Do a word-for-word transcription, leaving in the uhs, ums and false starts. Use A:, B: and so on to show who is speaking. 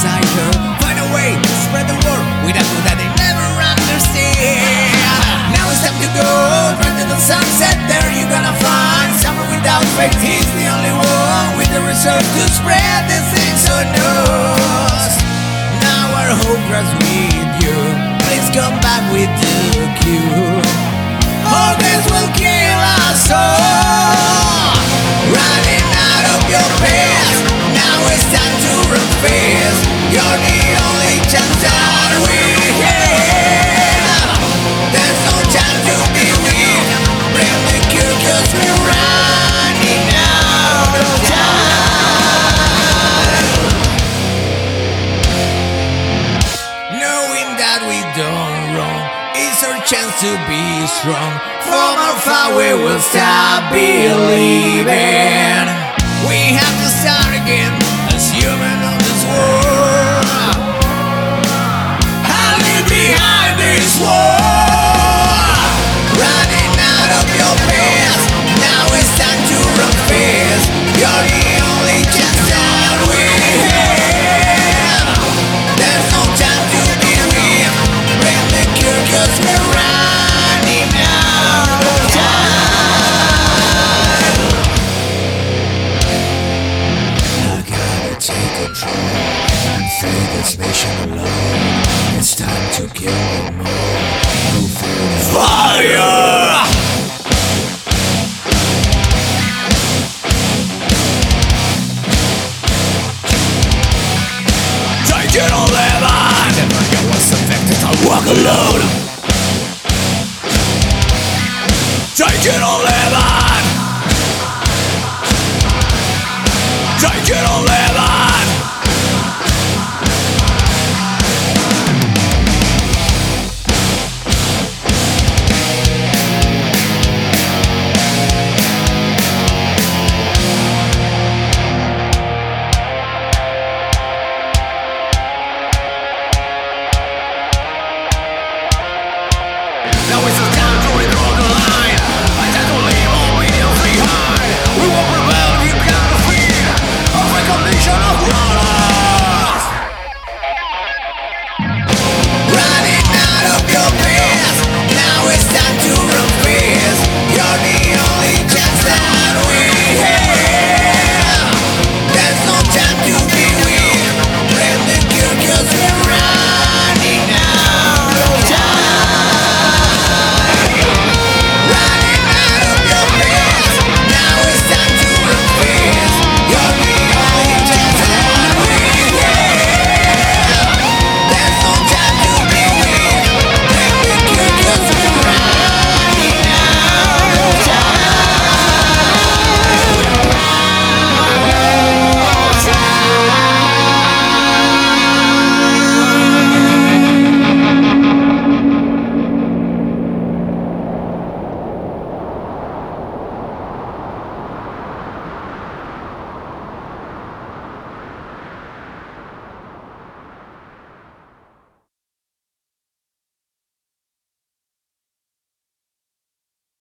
A: inside her. Find a way to spread the word with a good that they never understand. Now it's time to go, run to the sunset. There you're gonna find someone without faith. He's the only one with the reserve to spread this thing so knows. Now our hope rests with you. Please come back with the cure. All this will kill us all. Running out of your past. Now it's time to run fast. You're the only chance that we have. There's no time to be weak. Bring the cure cause we're running out of time. Knowing that we done wrong, it's our chance to be strong. From our far we will stop believing. We have to start again as human on this world. I'll leave behind this war. Running out of your past. Now it's time to run fast. You're the only chance that we have. There's no time to be weak. Bring the cure cause we're running out of time. I gotta take control and free this nation alone. It's time to kill them all. Move forward. Fire! Titan eleven! Never get what's affected, I'll walk alone. Titan eleven! Titan eleven!